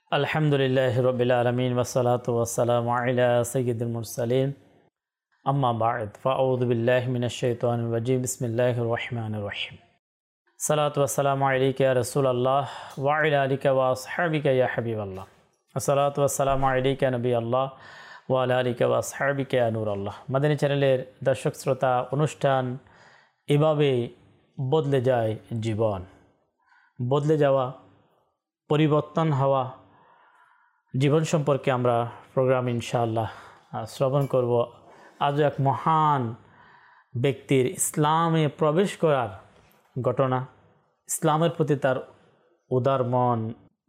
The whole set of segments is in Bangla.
আলহামদুলিল্লাহ রবিল আলমিন ওসলাতু ওয়াসসালামু আলা সাইয়্যিদিল মুরসালিন আম্মা বা'দ ফাআউযু বিল্লাহি মিনাশ শাইতানির রাজিম বিসমিল্লাহির রহমানির রহিম সালাতু ওয়াসসালামু আলাইকা ইয়া রাসূলুল্লাহ ওয়া আলা আলিকা ওয়া আসহাবিকা ইয়া হাবিবাল্লাহ আসসালাতু ওয়াসসালামু আলাইকা নবিয়াল্লাহ ওয়া আলা আলিকা ওয়া আসহাবিকা ইয়া নূরাল্লাহ। মাদানী চ্যানেলের দর্শক শ্রোতা, অনুষ্ঠান এভাবে বদলে যায় জীবন, বদলে যাওয়া, পরিবর্তন হওয়া জীবন সম্পর্কে আমরা প্রোগ্রাম ইনশাআল্লাহ শ্রবণ করব। আজও এক মহান ব্যক্তির ইসলামে প্রবেশ করার ঘটনা, ইসলামের প্রতি তার উদার মন,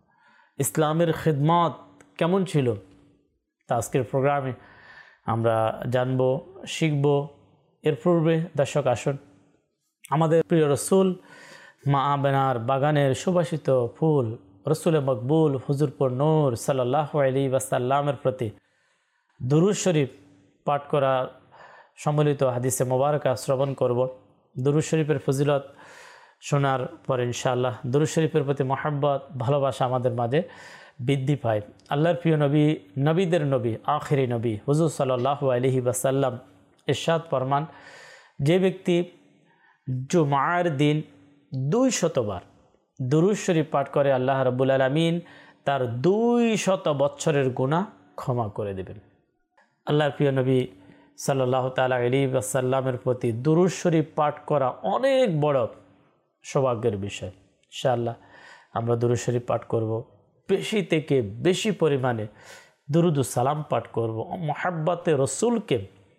ইসলামের খিদমত কেমন ছিল তা আজকের প্রোগ্রামে আমরা জানব, শিখব। এর পূর্বে দর্শক আসুন, আমাদের প্রিয় রসুল মা আমেনার বাগানের সুবাসিত ফুল রসুলে মকবুল হুজুরপুর নূর সাল্লাল্লাহু আলাইহি ওয়াসাল্লামের প্রতি দুরূদ শরীফ পাঠ করা সম্মিলিত হাদিসে মোবারকা শ্রবণ করব। দুরূদ শরীফের ফজিলত শোনার পর ইনশাআল্লাহ দুরূদ শরীফের প্রতি মহব্বত, ভালোবাসা আমাদের মাঝে বৃদ্ধি পায়। আল্লাহর প্রিয় নবী, নবীদের নবী, আখিরি নবী হুজুর সাল্লাল্লাহু আলাইহি ওয়াসাল্লাম ইরশাদ ফরমান, যে ব্যক্তি জুমার দিন 200 বার দুরূদ শরীফ পাঠ করে আল্লাহ রাব্বুল আলামিন তার 200 বছরের গুনাহ ক্ষমা করে দেবেন। আল্লাহর প্রিয় নবী সাল্লাল্লাহু তাআলা আলাইহি ওয়াসাল্লামের প্রতি দুরূদ শরীফ পাঠ করা অনেক বড় সৌভাগ্যের বিষয়। ইনশাআল্লাহ আমরা দুরূদ শরীফ পাঠ করব, বেশি থেকে বেশি পরিমাণে দুরূদ ও সালাম পাঠ করব। মুহাব্বতে রসুলকে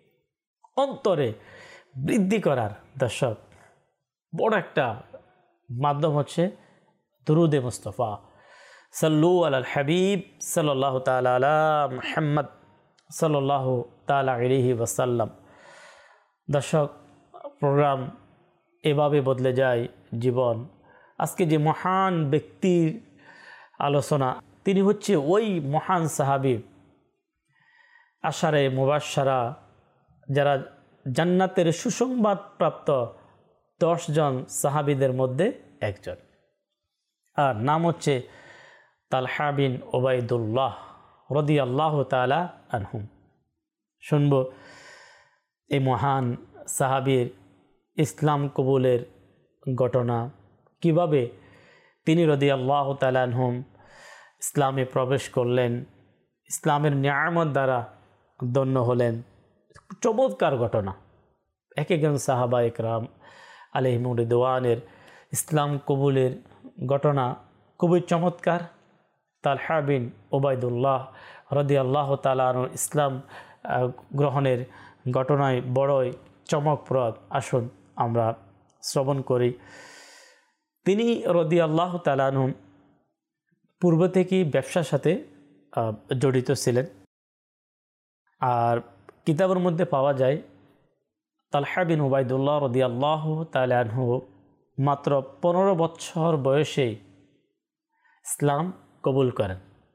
অন্তরে বৃদ্ধি করার দর্শক বড় একটা মাধ্যম হচ্ছে দুরুদে মুস্তাফা। সাল্লু আলাল হাবিব সাল্লাল্লাহু তাআলা আলা মুহাম্মদ সাল্লাল্লাহু তাআলা আলাইহি ওয়াসাল্লাম। দর্শক, প্রোগ্রাম এভাবে বদলে যায় জীবন। আজকে যে মহান ব্যক্তির আলোচনা, তিনি হচ্ছে ওই মহান সাহাবী আশারে মুবাশশারা, যারা জান্নাতের সুসংবাদ প্রাপ্ত 10 জন সাহাবীদের মধ্যে একজন, আর নাম হচ্ছে তালহা বিন উবাইদুল্লাহ রাদিয়াল্লাহু তাআলা আনহুম। শুনব এই মহান সাহাবীর ইসলাম কবুলের ঘটনা, কিভাবে তিনি রাদিয়াল্লাহু তাআলা আনহুম ইসলামে প্রবেশ করলেন, ইসলামের নিয়ামত দ্বারা ধন্য হলেন। চমৎকার ঘটনা। এক একজন সাহাবা ইকরাম আলাইহিমুর রিদওয়ানের ইসলাম কবুলের ঘটনা খুবই চমৎকার। তালহা বিন উবাইদুল্লাহ রাদিয়াল্লাহু তাআলা আনহু ইসলাম গ্রহণের ঘটনায় বড়ই চমকপ্রদ। আসুন আমরা শ্রবণ করি। তিনি রাদিয়াল্লাহু তাআলা আনহু পূর্ব থেকেই ব্যবসার সাথে জড়িত ছিলেন। আর কিতাবের মধ্যে পাওয়া যায় তালহা বিন উবাইদুল্লাহ রাদিয়াল্লাহু তাআলা আনহু মাত্র 15 বছর বয়সে ইসলাম কবুল করেন।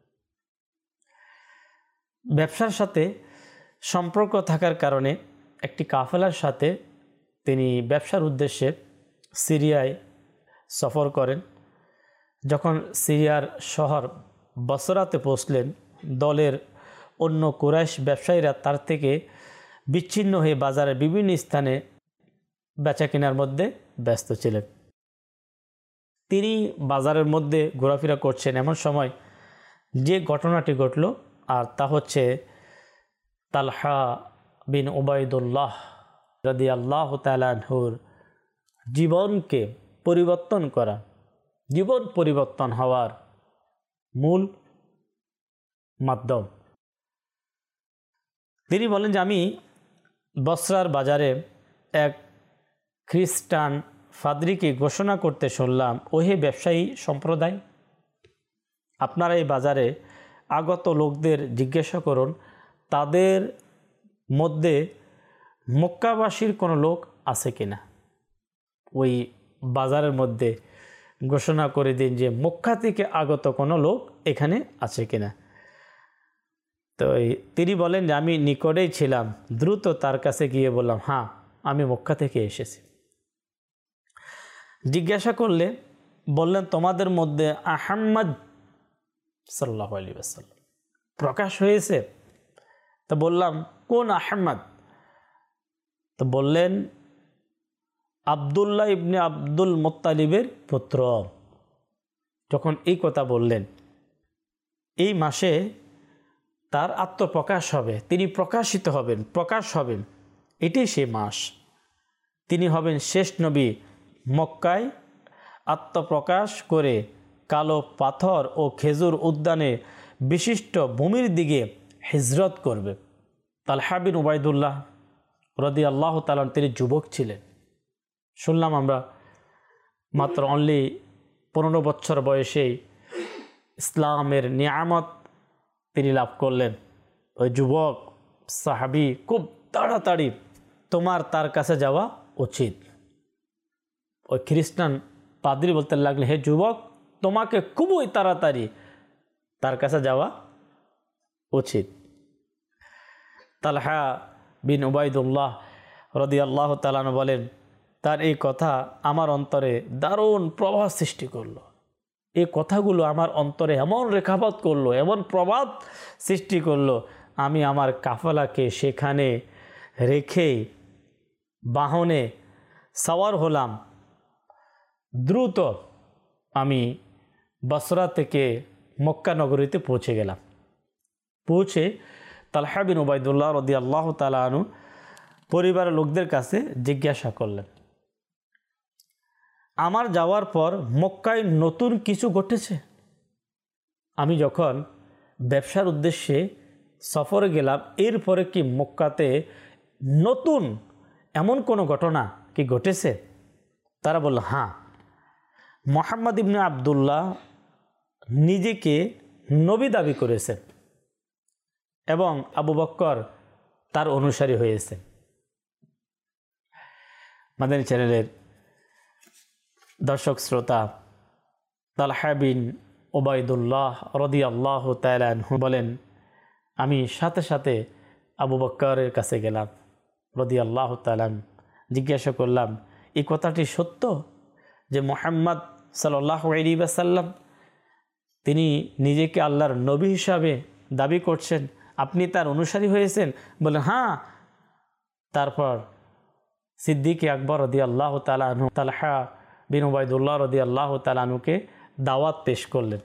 ব্যবসার সাথে সম্পর্ক থাকার কারণে একটি কাফেলার সাথে তিনি ব্যবসার উদ্দেশ্যে সিরিয়ায় সফর করেন। যখন সিরিয়ার শহর বসরাতে পৌঁছলেন, দলের অন্য কুরাইশ ব্যবসায়ীরা তার থেকে বিচ্ছিন্ন হয়ে বাজারের বিভিন্ন স্থানে বেচা কেনার মধ্যে ব্যস্ত ছিলেন। তিনি বাজারের মধ্যে ঘোরাফেরা করছেন, এমন সময় যে ঘটনাটি ঘটল, আর তা হচ্ছে তালহা বিন উবাইদুল্লাহ রাদিয়াল্লাহু তাআলা আনহুর জীবনকে পরিবর্তন করা, জীবন পরিবর্তন হওয়ার মূল মাধ্যম। তিনি বলেন যে আমি বসরার বাজারে এক খ্রিস্টান ফাদরিকে ঘোষণা করতে শুনলাম, ওহে ব্যবসায়ী সম্প্রদায়, আপনারা এই বাজারে আগত লোকদের জিজ্ঞাসা করুন তাদের মধ্যে মক্কাবাসীর কোনো লোক আছে কিনা। ওই বাজারের মধ্যে ঘোষণা করে দিন যে মক্কা থেকে আগত কোনো লোক এখানে আছে কিনা। তো তিনি বলেন যে আমি নিকটেই ছিলাম, দ্রুত তার কাছে গিয়ে বললাম, হ্যাঁ আমি মক্কা থেকে এসেছি। জিজ্ঞাসা করলে বললেন, তোমাদের মধ্যে আহম্মদ সাল্লাল্লাহু আলাইহি ওয়াসাল্লাম। প্রকাশ হয়েছে। তো বললাম, কোন আহমদ? তো বললেন, আবদুল্লাহ ইবনে আব্দুল মুত্তালিবের পুত্র। যখন এই কথা বললেন, এই মাসে তার আত্মপ্রকাশ হবে, তিনি প্রকাশিত হবেন, প্রকাশ হবেন, এটাই সে মাস। তিনি হবেন শেষ নবী। মক্কায় আত্মপ্রকাশ করে কালো পাথর ও খেজুর উদ্যানে বিশিষ্ট ভূমির দিকে হিজরত করবে। তালহা বিন উবাইদুল্লাহ রাদিয়াল্লাহু তাআলা তিনি যুবক ছিলেন। শুনলাম আমরা মাত্র অনলি 15 বছর বয়সেই ইসলামের নিয়ামত তিনি লাভ করলেন। ওই যুবক সাহাবী খুব তাড়াতাড়ি, তোমার তার কাছে যাওয়া উচিত। ওই খ্রিস্টান পাদ্রী বলতে লাগলেন, হে যুবক, তোমাকে খুবই তাড়াতাড়ি তার কাছে যাওয়া উচিত। তালহা বিন উবাইদুল্লাহ রাদিয়াল্লাহু তাআলা আনহু বলেন, তার এই কথা আমার অন্তরে দারুণ প্রভাব সৃষ্টি করলো। এই কথাগুলো আমার অন্তরে এমন রেখাপাত করলো, এমন প্রভাব সৃষ্টি করলো, আমি আমার কাফেলাকে সেখানে রেখে বাহনে সওয়ার হলাম। দ্রুত আমি বসরা থেকে মক্কা নগরীতে পৌঁছে গেলাম। পৌঁছে তালহা বিন উবাইদুল্লাহ রাদিয়াল্লাহু তাআলা আনহু পরিবারের লোকদের কাছে জিজ্ঞাসা করলেন, আমার যাওয়ার পর মক্কায় নতুন কিছু ঘটেছে? আমি যখন ব্যবসার উদ্দেশ্যে সফরে গেলাম, এরপরে কি মক্কাতে নতুন এমন কোনো ঘটনা কি ঘটেছে? তারা বলল, হ্যাঁ, মুহাম্মদ ইবনে আবদুল্লাহ নিজেকে নবী দাবি করেছেন এবং আবু বকর তার অনুসারী হয়েছে। মাদানী চ্যানেলের দর্শক শ্রোতা, তালহা বিন উবাইদুল্লাহ রাদিয়াল্লাহু তাআলা আনহু বলেন, আমি সাথে সাথে আবু বকরের কাছে গেলাম রাদিয়াল্লাহু তাআলা, জিজ্ঞাসা করলাম, এই কথাটি সত্য যে মুহাম্মদ সাল্লাল্লাহু আলাইহি ওয়াসাল্লাম তিনি নিজেকে আল্লাহর নবী হিসাবে দাবি করছেন, আপনি তার অনুসারী হয়েছেন? বলেন, হ্যাঁ। তারপর সিদ্দিক আকবর রাদিয়াল্লাহু তাআলা আনহু তালহা বিন উবাইদুল্লাহ রাদিয়াল্লাহু তাআলা আনহুকে দাওয়াত পেশ করলেন।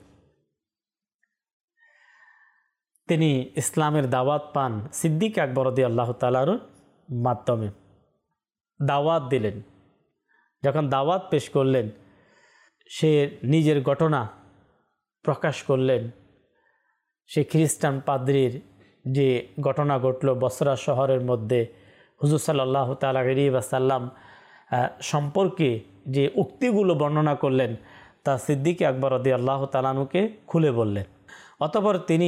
তিনি ইসলামের দাওয়াত পান সিদ্দিক আকবর রাদিয়াল্লাহু তাআলার মাধ্যমে। দাওয়াত দিলেন। যখন দাওয়াত পেশ করলেন, সে নিজের ঘটনা প্রকাশ করলেন। সে খ্রিস্টান পাদ্রীর যে ঘটনা ঘটল বসরা শহরের মধ্যে, হুজুর সাল্লাল্লাহু তাআলা আলাইহি ওয়াসাল্লাম সম্পর্কে যে উক্তিগুলো বর্ণনা করলেন, তা সিদ্দিক আকবর রাদিয়াল্লাহু তাআলা আনহুকে খুলে বললেন। অতঃপর তিনি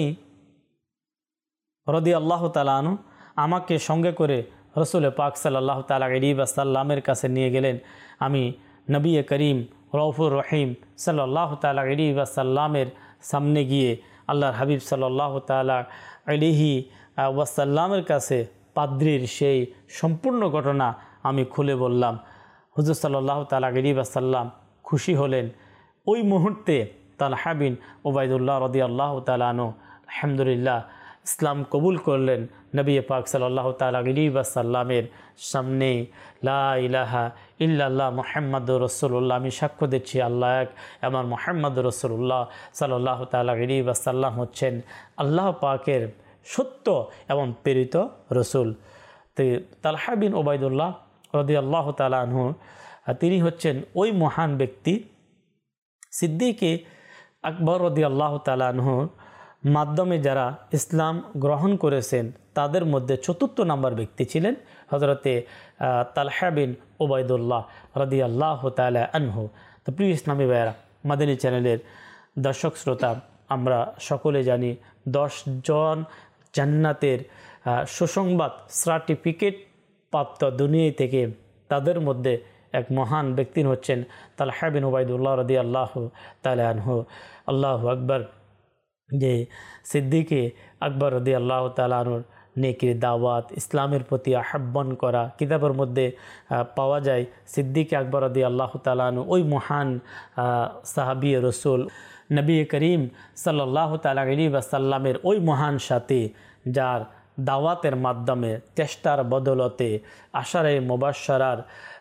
রাদিয়াল্লাহু তাআলা আনহু আমাকে সঙ্গে করে রসুল পাক সাল্লাল্লাহু তাআলা আলাইহি ওয়াসাল্লামের কাছে নিয়ে গেলেন। আমি নবী করিম রউফুর রহিম সাল্লাল্লাহু তাআলা আলাইহি ওয়াসাল্লামের সামনে গিয়ে আল্লাহর হাবিব সাল্লাল্লাহু তাআলা আলাইহি ওয়াসাল্লামের কাছে পাদ্রীর সেই সম্পূর্ণ ঘটনা আমি খুলে বললাম। হুজুর সাল্লাল্লাহু তাআলা আলাইহি ওয়াসাল্লাম খুশি হলেন। ওই মুহূর্তে তালহা বিন উবাইদুল্লাহ রাদিয়াল্লাহু তাআলা আনহু আলহামদুলিল্লাহ ইসলাম কবুল করলেন। নবী পাক সাল্লাল্লাহু তাআলা আলাইহি ওয়াসাল্লামের সামনে লা ইলাহা ইল্লাল্লাহ মুহাম্মাদুর রাসূলুল্লাহ, আমি সাক্ষ্য দিচ্ছি আল্লাহ এক, আমার মুহাম্মাদুর রাসূলুল্লাহ সাল্লাল্লাহু তাআলা আলাইহি ওয়াসাল্লাম হচ্ছেন আল্লাহ পাকের সত্য এবং প্রেরিত রসুল। তালহা বিন উবাইদুল্লাহ রাদিয়াল্লাহু তাআলা আনহু তিনি হচ্ছেন ওই মহান ব্যক্তি, সিদ্দিকে আকবর রাদিয়াল্লাহু তাআলা আনহুর মাধ্যমে যারা ইসলাম গ্রহণ করেছেন তাদের মধ্যে ৪র্থ নম্বর ব্যক্তি ছিলেন হযরতে তালহা বিন উবাইদুল্লাহ রাদিয়াল্লাহু তাআলা আনহু। তো প্রিয় ইসলামী ভাইয়েরা, মাদানী চ্যানেলের দর্শক শ্রোতা, আমরা সকলে জানি 10 জন জান্নাতের সুসংবাদ সার্টিফিকেট প্রাপ্ত দুনিয়া থেকে তাদের মধ্যে এক মহান ব্যক্তি হচ্ছেন তালহা বিন উবাইদুল্লাহ রাদিয়াল্লাহু তাআলা আনহু। আল্লাহু আকবার। যে সিদ্দিকে আকবর রাদিয়াল্লাহু তাআলা আনহুর নেকির দাওয়াত, ইসলামের প্রতি আহ্বান করা। কিতাবের মধ্যে পাওয়া যায় সিদ্দিক আকবর রাদিয়াল্লাহু তাআলা আনহু, ওই মহান সাহাবী রসুল নবী করিম সাল্লাল্লাহু তাআলা আলাইহি ওয়াসাল্লামের ওই মহান সাথী, যার দাওয়াতের মাধ্যমে চেষ্টার বদলতে আশারে মুবাশশারার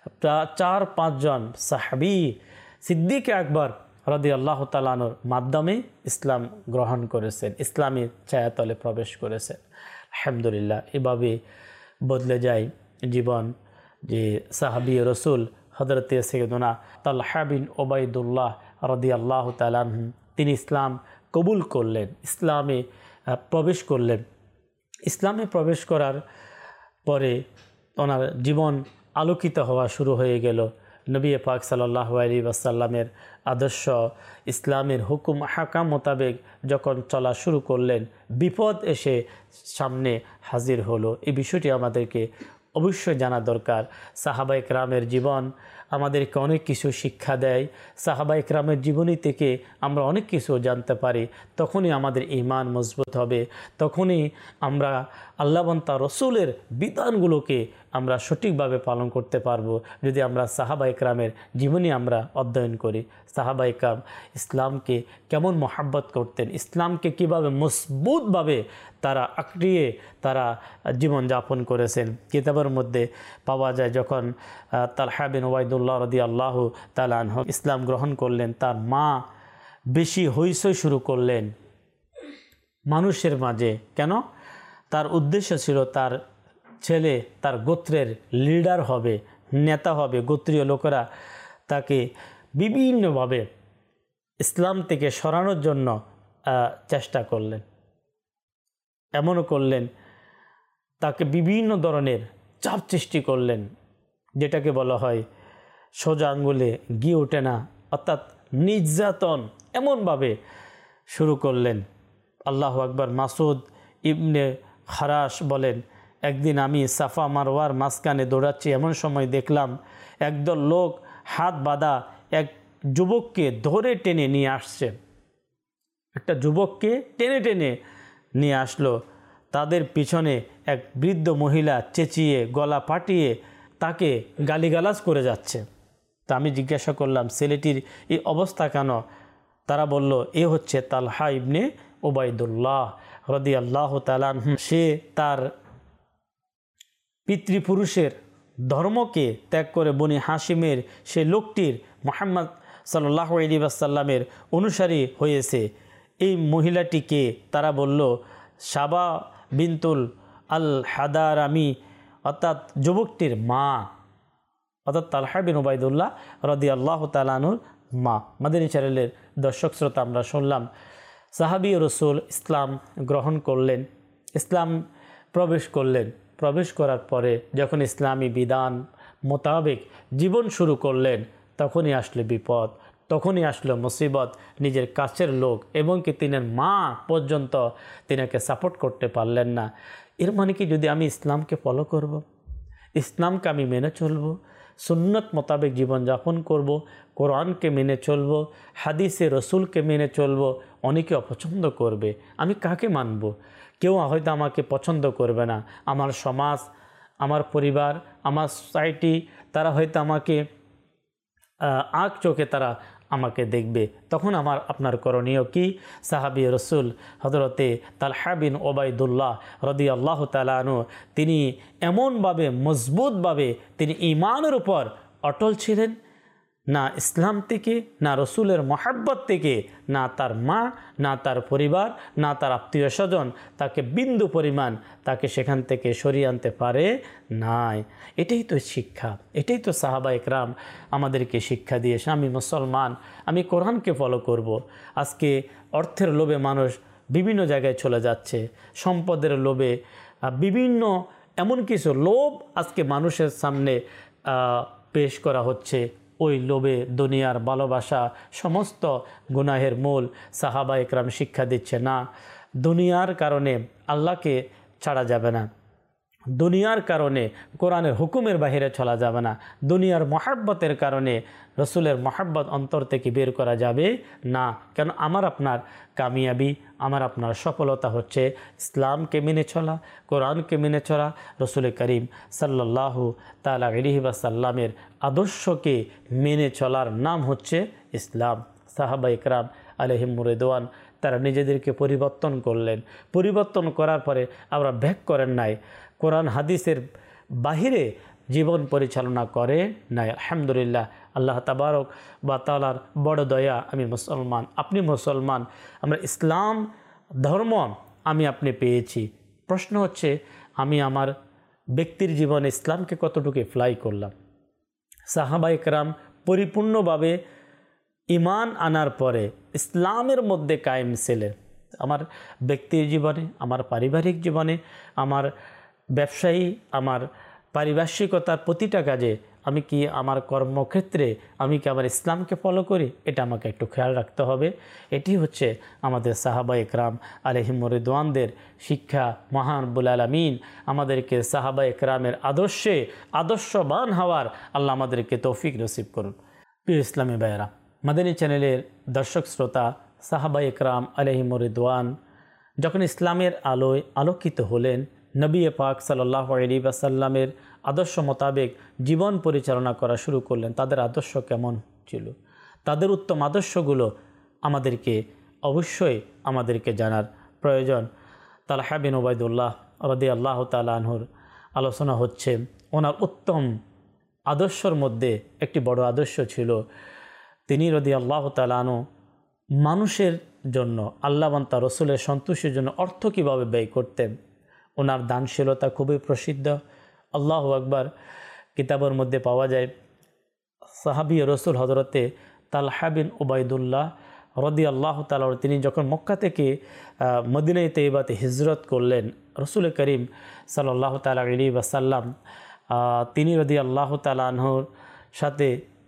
4-5 জন সাহাবী সিদ্দিক আকবর রাদিয়াল্লাহু তাআলা আনহুর মাধ্যমে ইসলাম গ্রহণ করেছেন, ইসলামী ছায়াতলে প্রবেশ করেছেন। আলহামদুলিল্লাহ, এভাবে বদলে যায় জীবন। যে সাহাবী রসুল হযরতে সাইয়্যিদুনা তালহা বিন উবাইদুল্লাহ রাদিয়াল্লাহু তাআলা আনহু, তিনি ইসলাম কবুল করলেন, ইসলামে প্রবেশ করলেন। ইসলামে প্রবেশ করার পরে ওনার জীবন আলোকিত হওয়া শুরু হয়ে গেল। নবী পাক সাল্লাল্লাহু আলাইহি ওয়াসাল্লামের আদর্শ, ইসলামের হুকুম হাকাম মোতাবেক যখন চলা শুরু করলেন, বিপদ এসে সামনে হাজির হলো। এই বিষয়টি আমাদেরকে অবশ্যই জানা দরকার। সাহাবায়ে কেরামের জীবন আমাদেরকে অনেক কিছু শিক্ষা দেয়। সাহাবায়ে কেরামের জীবনী থেকে আমরা অনেক কিছু জানতে পারি। তখনই আমাদের ঈমান মজবুত হবে, তখনই আমরা আল্লাহ এবং তার রসুলের বিধানগুলোকে আমরা সঠিকভাবে পালন করতে পারবো, যদি আমরা সাহাবায়ে কেরামের জীবনী আমরা অধ্যয়ন করি। সাহাবায়ে কেরাম ইসলামকে কেমন মহাব্বত করতেন, ইসলামকে কিভাবে মজবুতভাবে তারা আঁকড়িয়ে তারা জীবনযাপন করেছেন। কিতাবের মধ্যে পাওয়া যায়, যখন তালহা বিন উবাইদুল্লাহ রাদিয়াল্লাহু তাআলা আনহু ইসলাম গ্রহণ করলেন, তার মা বেশি হইচই শুরু করলেন মানুষের মাঝে। কেন? তার উদ্দেশ্য ছিল তার ছেলে তার গোত্রের লিডার হবে, নেতা হবে। গোত্রীয় লোকেরা তাকে বিভিন্নভাবে ইসলাম থেকে সরানোর জন্য চেষ্টা করলেন। এমনও করলেন, তাকে বিভিন্ন ধরনের চাপ সৃষ্টি করলেন, যেটাকে বলা হয় সোজা আঙ্গুলে ঘি ওঠে না, অর্থাৎ নির্যাতন এমনভাবে শুরু করলেন। আল্লাহু আকবার। মাসুদ ইবনে খারাস বলেন, একদিন আমি সাফা মারওয়ার মাঝখানে দৌড়াচ্ছি, এমন সময় দেখলাম একদল লোক হাত বাঁধা এক যুবককে ধরে টেনে নিয়ে আসছে। একটা যুবককে টেনে টেনে নিয়ে আসলো। তাদের পিছনে এক বৃদ্ধ মহিলা চেঁচিয়ে গলা ফাটিয়ে তাকে গালিগালাজ করে যাচ্ছে। তা আমি জিজ্ঞাসা করলাম, ছেলেটির এই অবস্থা কেন? তারা বলল, এ হচ্ছে তালহা ইবনে উবাইদুল্লাহ রাদিয়াল্লাহু তাআলা আনহু। সে তার পিতৃপুরুষের ধর্মকে ত্যাগ করে বনি হাশিমের সে লোকটির মুহাম্মদ সাল্লাল্লাহু আলাইহি ওয়াসাল্লামের অনুসারী হয়েছে। এই মহিলাটিকে তারা বলল সাবা বিনতুল আল হাদারামি, অর্থাৎ যুবকটির মা, অর্থাৎ তালহা বিন উবাইদুল্লাহ রাদিয়াল্লাহু তাআলা আনহুর মা। মাদানী চ্যানেলের দর্শক শ্রোতা, আমরা শুনলাম সাহাবী রসুল ইসলাম গ্রহণ করলেন, ইসলাম প্রবেশ করলেন। প্রবেশ করার পরে যখন ইসলামী বিধান মোতাবেক জীবন শুরু করলেন, তখনই আসলে বিপদ, তখনই আসলো মুসিবত। নিজের কাছের লোক এবং কি তিনের মা পর্যন্ত তিনাকে সাপোর্ট করতে পারলেন না। এর মানে কি, যদি আমি ইসলামকে ফলো করব, ইসলামকে আমি মেনে চলব, সুন্নত মোতাবেক জীবনযাপন করব, কোরআনকে মেনে চলব, হাদিসে রসুলকে মেনে চলব, অনেকে অপছন্দ করবে। আমি কাকে মানব? কেউ হয়তো আমাকে পছন্দ করবে না। আমার সমাজ, আমার পরিবার, আমার সোসাইটি, তারা হয়তো আমাকে আঁক চোখে তারা আমাকে দেখবে। তখন আপনার করণীয় কি? সাহাবী রসুল হযরতে তালহা বিন উবাইদুল্লাহ রাদিয়াল্লাহু তাআলা আনহু, তিনি এমনভাবে মজবুতভাবে তিনি ঈমানের উপর অটল ছিলেন, না ইসলাম থেকে, না রসুলের মহাব্বত থেকে, না তার মা, না তার পরিবার, না তার আত্মীয় স্বজন তাকে বিন্দু পরিমাণ তাকে সেখান থেকে সরিয়ে আনতে পারে নাই। এটাই তো শিক্ষা, এটাই তো সাহাবায়ে কেরাম আমাদেরকে শিক্ষা দিয়েছে। আমি মুসলমান, আমি কোরআনকে ফলো করব। আজকে অর্থের লোভে মানুষ বিভিন্ন জায়গায় চলে যাচ্ছে, সম্পদের লোভে বিভিন্ন এমন কিছু লোভ আজকে মানুষের সামনে পেশ করা হচ্ছে। ওই লোভে দুনিয়ার ভালোবাসা সমস্ত গুনাহের মূল। সাহাবায়ে কেরাম শিক্ষা দিচ্ছে, না, দুনিয়ার কারণে আল্লাহকে ছাড়া যাবে না, দুনিয়ার কারণে কোরআনের হুকুমের বাহিরে চলা যাবে না, দুনিয়ার মহাব্বতের কারণে রসুলের মহাব্বত অন্তর থেকে বের করা যাবে না। কেন আমার আপনার কামিয়াবি, আমার আপনার সফলতা হচ্ছে ইসলামকে মেনে চলা, কোরআনকে মেনে চলা, রসুল করিম সাল্লাল্লাহু তাআলা আলাইহি ওয়াসাল্লামের আদর্শকে মেনে চলার নাম হচ্ছে ইসলাম। সাহাবা ইকরাম আলাইহিমুর রিদওয়ান তারা নিজেদেরকে পরিবর্তন করলেন, পরিবর্তন করার পরে আমরা ব্যাক করেন নাই, কোরআন হাদিসের বাহিরে জীবন পরিচালনা করে নাই। আলহামদুলিল্লাহ, আল্লাহ তাবারক বা তাআলার বড় দয়া, আমি মুসলমান, আপনি মুসলমান, আমরা ইসলাম ধর্ম আমি আপনি পেয়েছি। প্রশ্ন হচ্ছে আমি আমার ব্যক্তির জীবনে ইসলামকে কতটুকু অ্যাপ্লাই করলাম। সাহাবা ইকরাম পরিপূর্ণভাবে ঈমান আনার পরে ইসলামের মধ্যে কায়েম ছিলেন। আমার ব্যক্তির জীবনে, আমার পারিবারিক জীবনে, আমার ব্যবসায়ী, আমার পারিপার্শ্বিকতার প্রতিটা কাজে আমি কি আমার কর্মক্ষেত্রে আমি কি আমার ইসলামকে ফলো করি, এটা আমাকে একটু খেয়াল রাখতে হবে। এটি হচ্ছে আমাদের সাহাবা ইকরাম আলাইহিমুর রিদওয়ানদের শিক্ষা। মহান রব্বুল আলামিন আমাদেরকে সাহাবা ইকরামের আদর্শে আদর্শবান হওয়ার আল্লাহ আমাদেরকে তৌফিক নসিব করুন। প্রিয় ইসলামী ভাইয়েরা, মাদানী চ্যানেলের দর্শক শ্রোতা, সাহাবা ইকরাম আলাইহিমুর রিদওয়ান যখন ইসলামের আলোয় আলোকিত হলেন, নবী পাক সাল্লাল্লাহু আলাইহি ওয়াসাল্লামের আদর্শ মোতাবেক জীবন পরিচালনা করা শুরু করলেন। তাদের আদর্শ কেমন ছিল, তাদের উত্তম আদর্শগুলো অবশ্যই আমাদেরকে জানার প্রয়োজন। তালহা বিন উবাইদুল্লাহ রাদিয়াল্লাহু তাআলা আনহুর আলোচনা হচ্ছে। ওনার উত্তম আদর্শের মধ্যে একটি বড় আদর্শ ছিল, তিনি রাদিয়াল্লাহু তাআলা আনহু মানুষের জন্য, আল্লাহ এবং তার রসুলের সন্তুষ্টির জন্য অর্থ কীভাবে ব্যয় করতেন। ওনার দানশীলতা খুবই প্রসিদ্ধ। আল্লাহু আকবার কিতাবের মধ্যে পাওয়া যায়, সাহাবী রসুল হজরতে তালহা বিন উবাইদুল্লাহ রাদিয়াল্লাহু তাআলা তিনি যখন মক্কা থেকে মদিনায়ে তৈবাতে হিজরত করলেন, রসুল করিম সাল্লাল্লাহু তাআলা আলাইহি ওয়াসাল্লাম তিনি রাদিয়াল্লাহু তাআলা আনহুর সাথে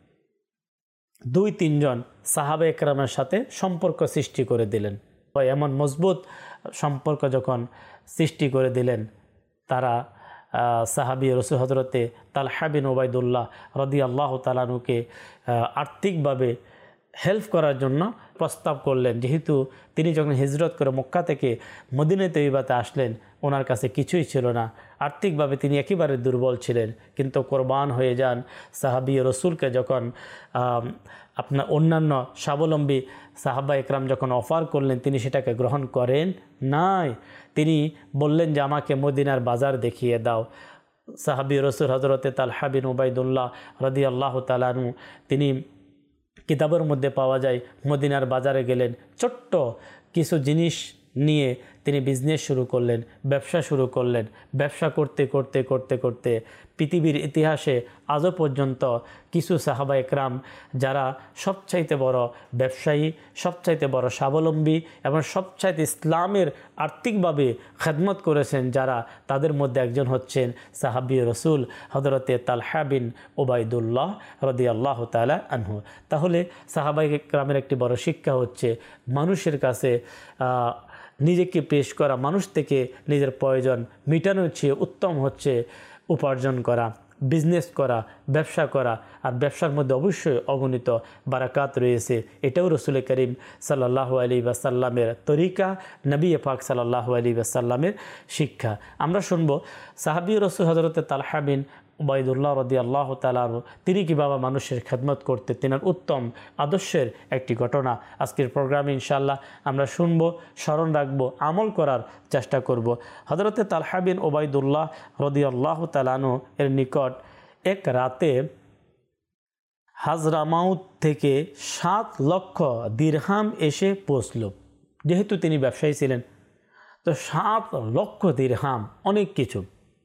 2-3 জন সাহাবা একরামের সাথে সম্পর্ক সৃষ্টি করে দিলেন। এমন মজবুত সম্পর্ক যখন সৃষ্টি করে দিলেন, তারা সাহাবী রসুল হজরতে তালহা বিন উবাইদুল্লাহ রাদিয়াল্লাহু তাআলা আনহুকে আর্থিকভাবে হেল্প করার জন্য প্রস্তাব করলেন। যেহেতু তিনি যখন হিজরত করে মক্কা থেকে মদিনায়ে তৈবাতে আসলেন, ওনার কাছে কিছুই ছিল না, আর্থিকভাবে তিনি একেবারে দুর্বল ছিলেন, কিন্তু কোরবান হয়ে যান। সাহাবী রসুলকে যখন আপনার অন্যান্য স্বাবলম্বী সাহাবা একরাম যখন অফার করলেন, তিনি সেটাকে গ্রহণ করেন নাই। তিনি বললেন যে আমাকে মদিনার বাজার দেখিয়ে দাও। সাহাবী রসুল হজরতে তালহা বিন উবাইদুল্লাহ রাদিয়াল্লাহু তাআলা আনহু তিনি কিতাবের মধ্যে পাওয়া যায় মদিনার বাজারে গেলেন, ছোট্ট কিছু জিনিস নিয়ে তিনি বিজনেস শুরু করলেন, ব্যবসা শুরু করলেন। ব্যবসা করতে করতে করতে করতে পৃথিবীর ইতিহাসে আজও পর্যন্ত কিছু সাহাবা একরাম যারা সবচাইতে বড় ব্যবসায়ী, সবচাইতে বড় স্বাবলম্বী এবং সবচাইতে ইসলামের আর্থিকভাবে খেদমত করেছেন যারা, তাদের মধ্যে একজন হচ্ছেন সাহাবী রসুল হযরতে তালহা বিন উবাইদুল্লাহ রাদিয়াল্লাহু তাআলা আনহু। তাহলে সাহাবা একরামের একটি বড় শিক্ষা হচ্ছে মানুষের কাছে নিজেকে পেশ করা, মানুষ থেকে নিজের প্রয়োজন মেটানোর চেয়ে উত্তম হচ্ছে উপার্জন করা, বিজনেস করা, ব্যবসা করা। আর ব্যবসার মধ্যে অবশ্যই অগণিত বারাকাত রয়েছে। এটাও রসুল করিম সাল্লাল্লাহু আলাইহি ওয়াসাল্লামের তরিকা, নবী পাক সাল্লাল্লাহু আলাইহি ওয়াসাল্লামের শিক্ষা। আমরা শুনব সাহাবী রসুল হযরতে তালহা বিন উবাইদুল্লাহ রাদিয়াল্লাহু তাআলা তিনি কীভাবে মানুষের খেদমত করতে, তিনার উত্তম আদর্শের একটি ঘটনা আজকের প্রোগ্রামে ইনশাআল্লাহ আমরা শুনব, স্মরণ রাখব, আমল করার চেষ্টা করব। হযরতে তালহা বিন উবাইদুল্লাহ রাদিয়াল্লাহু তাআলা এর নিকট এক রাতে হাজরামাউত থেকে 7 লক্ষ দিরহাম এসে পৌঁছল। যেহেতু তিনি ব্যবসায়ী ছিলেন, তো 7 লক্ষ দিরহাম অনেক কিছু।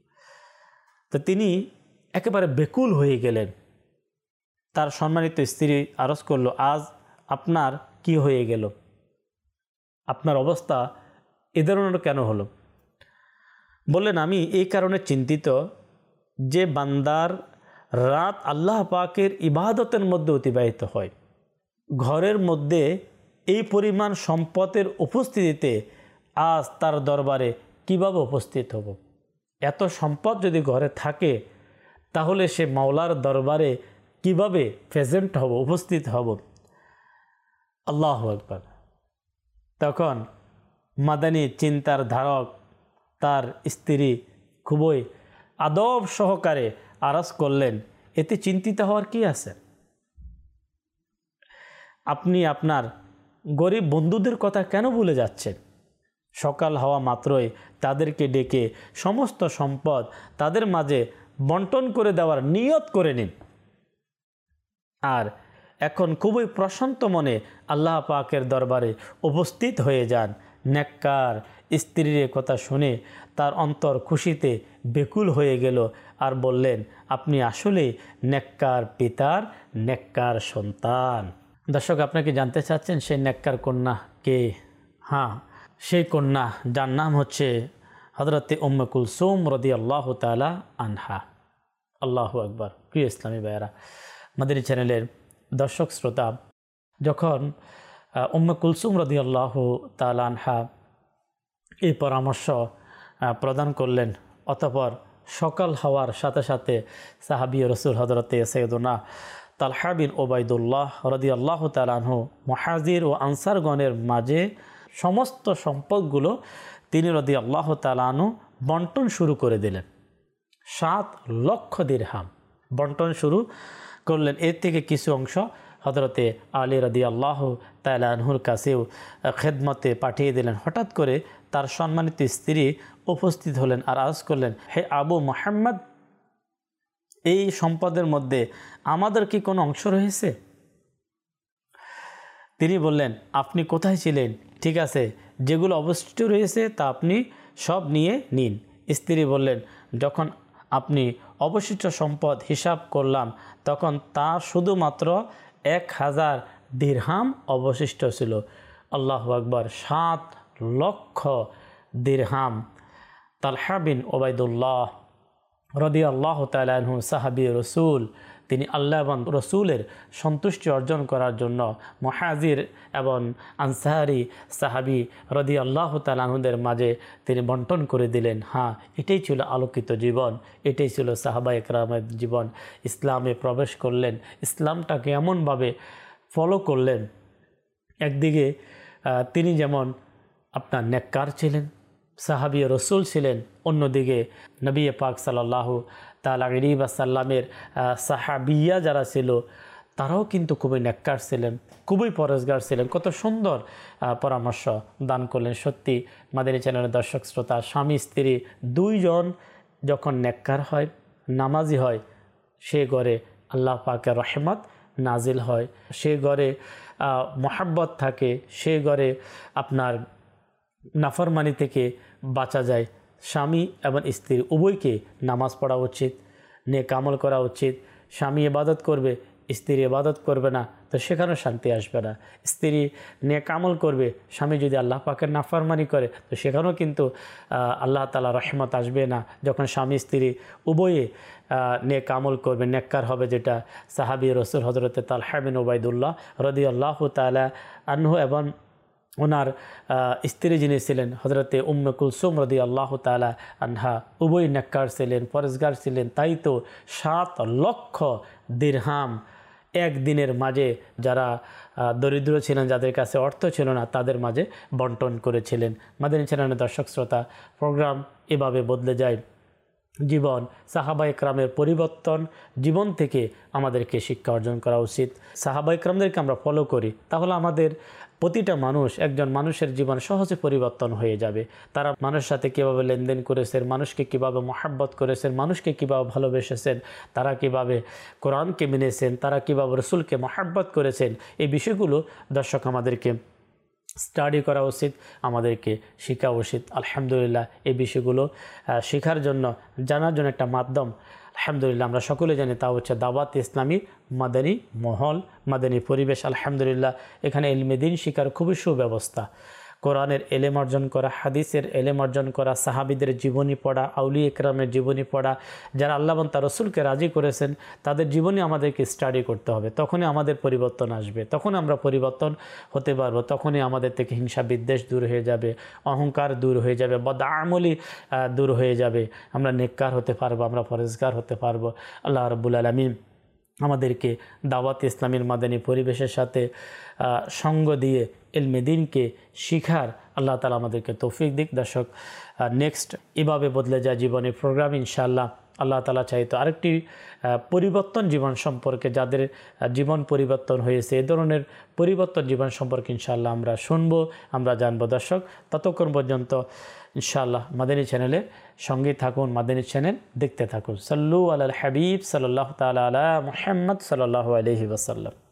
তো তিনি একেবারে বেকুল হয়ে গেলেন। তার সম্মানিত স্ত্রী আরজ করল, আজ আপনার কি হয়ে গেল, আপনার অবস্থা এ ধরনের কেন হলো? বললেন, আমি এই কারণে চিন্তিত যে বান্দার রাত আল্লাহ পাকের ইবাদতের মধ্যে অতিবাহিত হয়, ঘরের মধ্যে এই পরিমাণ সম্পদের উপস্থিতিতে আজ তার দরবারে কিভাবে উপস্থিত হব? এত সম্পদ যদি ঘরে থাকে তাহলে সে মাওলার দরবারে কিভাবে প্রেজেন্ট হব, উপস্থিত হব। আল্লাহু আকবার। তখন মাদানী চিন্তার ধারক তার স্ত্রী খুবই আদব সহকারে আরাজ করলেন, এতে চিন্তিত হওয়ার কি আছে? আপনি আপনার গরিব বন্ধুদের কথা কেন ভুলে যাচ্ছেন? সকাল হওয়া মাত্রই তাদেরকে ডেকে সমস্ত সম্পদ তাদের মাঝে বন্টন করে দেওয়ার নিয়ত করে নিন। আর এখন খুবই প্রশান্ত মনে আল্লাহ পাকের দরবারে উপস্থিত হয়ে যান। নেককার স্ত্রীর কথা শুনে তার অন্তর খুশিতে বেকুল হয়ে গেল আর বললেন, আপনি আসলে নেককার পিতার নেককার সন্তান। দর্শক, আপনাকে জানতে চাচ্ছেন সেই নেককার কন্যা কে? হ্যাঁ, সেই কন্যা যার নাম হচ্ছে হযরতে উম্মে কুলসুম রাদিয়াল্লাহু তাআলা আনহা। আল্লাহু আকবার। প্রিয় ইসলামী ভাইয়েরা, মাদানী চ্যানেলের দর্শক শ্রোতা, যখন উম্মে কুলসুম রাদিয়াল্লাহু তাআলা আনহা এই পরামর্শ প্রদান করলেন, অতঃপর সকাল হওয়ার সাথে সাথে সাহাবী রাসূল হযরতে সাইয়্যিদুনা তালহা বিন উবাইদুল্লাহ রাদিয়াল্লাহু তাআলা আনহু মুহাজির ও আনসারগণের মাঝে সমস্ত সম্পদগুলো তিনি রাদিয়াল্লাহু তাআলা আনহু বন্টন শুরু করে দিলেন। 7 লক্ষ দিরহাম বন্টন শুরু করলেন। এর থেকে কিছু অংশ হযরতে আলী রাদিয়াল্লাহু তাআলা আনহুর কাছেও খেদমতে পাঠিয়ে দিলেন। হঠাৎ করে তার সম্মানিত স্ত্রী উপস্থিত হলেন আর আরজ করলেন, হে আবু মুহাম্মদ, এই সম্পদের মধ্যে আমাদের কি কোনো অংশ রয়েছে? তিনি বললেন, আপনি কোথায় ছিলেন? ঠিক আছে, যেগুলো অবশিষ্ট রয়েছে তা আপনি সব নিয়ে নিন। স্ত্রী বললেন, যখন আপনি অবশিষ্ট সম্পদ হিসাব করলাম তখন তা শুধুমাত্র 1000 দিরহাম অবশিষ্ট ছিল। আল্লাহু আকবার। 7 লক্ষ দিরহাম। তালহা বিন উবাইদুল্লাহ রাদিয়াল্লাহু তাআলা আনহু সাহাবী রাসূল, তিনি আল্লাহ এবং রসুলের সন্তুষ্টি অর্জন করার জন্য মুহাজির এবং আনসারি সাহাবী রাদিয়াল্লাহু তাআলা আনহুদের মাঝে তিনি বন্টন করে দিলেন। হ্যাঁ, এটাই ছিল আলোকিত জীবন, এটাই ছিল সাহাবায়ে কেরামের জীবন। ইসলামে প্রবেশ করলেন, ইসলামটাকে এমনভাবে ফলো করলেন, একদিকে তিনি যেমন আপনার নেককার ছিলেন, সাহাবী রসুল ছিলেন, অন্যদিকে নবী পাক সাল্লাল্লাহু তাআলা আলাইহি ওয়াসাল্লামের সাহাবিয়া যারা ছিল তারাও কিন্তু খুবই নেককার ছিলেন, খুবই পরহেজগার ছিলেন। কত সুন্দর পরামর্শ দান করলেন। সত্যি মাদানী চ্যানেলের দর্শক শ্রোতা, স্বামী স্ত্রী দুইজন যখন নেককার হয়, নামাজি হয়, সে ঘরে আল্লাহ পাকের রহমত নাজিল হয়, সে ঘরে মহাব্বত থাকে, সে ঘরে আপনার নাফরমানি থেকে বাঁচা যায়। স্বামী এবং স্ত্রী উভয়কে নামাজ পড়া উচিত, নেক আমল করা উচিত। স্বামী ইবাদত করবে, স্ত্রী ইবাদত করবে না, তো সেখানেও শান্তি আসবে না। স্ত্রী নেক আমল করবে, স্বামী যদি আল্লাহ পাকের নাফরমানি করে তো সেখানেও কিন্তু আল্লাহ তাআলা রহমত আসবে না। যখন স্বামী স্ত্রী উভয়ে নেক আমল করবে, নেককার হবে, যেটা সাহাবী রাসূল হযরতে তালহা বিন উবাইদুল্লাহ রাদিয়াল্লাহু তাআলা আনহু এবং ওনার স্ত্রী যিনি ছিলেন হযরতে উম্মে কুলসুম রাদিয়াল্লাহু তাআলা আনহা, উভয় নেককার ছিলেন, পরহেজগার ছিলেন। তাই তো 7 লক্ষ দিরহাম একদিনের মাঝে যারা দরিদ্র ছিলেন, যাদের কাছে অর্থ ছিল না, তাদের মাঝে বন্টন করেছিলেন। মাদানী চ্যানেলের দর্শক শ্রোতা, প্রোগ্রাম এভাবে বদলে যায় জীবন। সাহাবায়ে কেরামের পরিবর্তন জীবন থেকে আমাদেরকে শিক্ষা অর্জন করা উচিত। সাহাবায়ে কেরামদেরকে আমরা ফলো করি, তাহলে আমাদের প্রতিটা মানুষ, একজন মানুষের জীবন সহজে পরিবর্তন হয়ে যাবে। তারা মানুষের সাথে কীভাবে লেনদেন করেছেন, মানুষকে কীভাবে মহাব্বত করেছেন, মানুষকে কীভাবে ভালোবেসেছেন, তারা কীভাবে কোরআনকে মেনেছেন, তারা কীভাবে রসুলকে মহাব্বত করেছেন, এই বিষয়গুলো দর্শক আমাদেরকে স্টাডি করা উচিত, আমাদেরকে শেখা উচিত। আলহামদুলিল্লাহ, এই বিষয়গুলো শেখার জন্য, জানার জন্য একটা মাধ্যম আলহামদুলিল্লাহ আমরা সকলে জানি, তা হচ্ছে দাওয়াত ইসলামী মাদানী মহল, মাদানী পরিবেশ। আলহামদুলিল্লাহ, এখানে ইলমে দ্বীন শিখার খুবই সুব্যবস্থা। কোরআনের এলেম অর্জন করা, হাদিসের এলেম অর্জন করা, সাহাবিদের জীবনী পড়া, আউলিয়া ইকরামের জীবনী পড়া, যারা আল্লাহ এবং তার রাসূলকে রাজি করেছেন তাদের জীবনী আমাদেরকে স্টাডি করতে হবে। তখনই আমাদের পরিবর্তন আসবে, তখন আমরা পরিবর্তন হতে পারবো, তখনই আমাদের থেকে হিংসা বিদ্বেষ দূর হয়ে যাবে, অহংকার দূর হয়ে যাবে, বদআমলি দূর হয়ে যাবে, আমরা নেককার হতে পারবো, আমরা পরেজগার হতে পারবো। আল্লাহ রাব্বুল আলামিন আমাদেরকে দাওয়াত ইসলামের মাদানী পরিবেশের সাথে সঙ্গ দিয়ে ইলমে দ্বীনকে শিখার আল্লাহ তাআলা আমাদেরকে তৌফিক দিক। দর্শক, নেক্সট এভাবে বদলে যায় জীবনের প্রোগ্রাম ইনশাআল্লাহ আল্লাহ তাআলা চাইতো আরেকটি পরিবর্তন জীবন সম্পর্কে, যাদের জীবন পরিবর্তন হয়েছে এ ধরনের পরিবর্তন জীবন সম্পর্কে ইনশাআল্লাহ আমরা শুনবো, আমরা জানবো। দর্শক, ততক্ষণ পর্যন্ত ইনশাআল্লাহ মাদানী চ্যানেলের সঙ্গে থাকুন, মাদানী চ্যানেল দেখতে থাকুন। সাল্লু আলাল হাবিব সাল্লাল্লাহু তাআলা আলা মুহাম্মদ সাল্লাল্লাহু আলাইহি ওয়াসাল্লাম।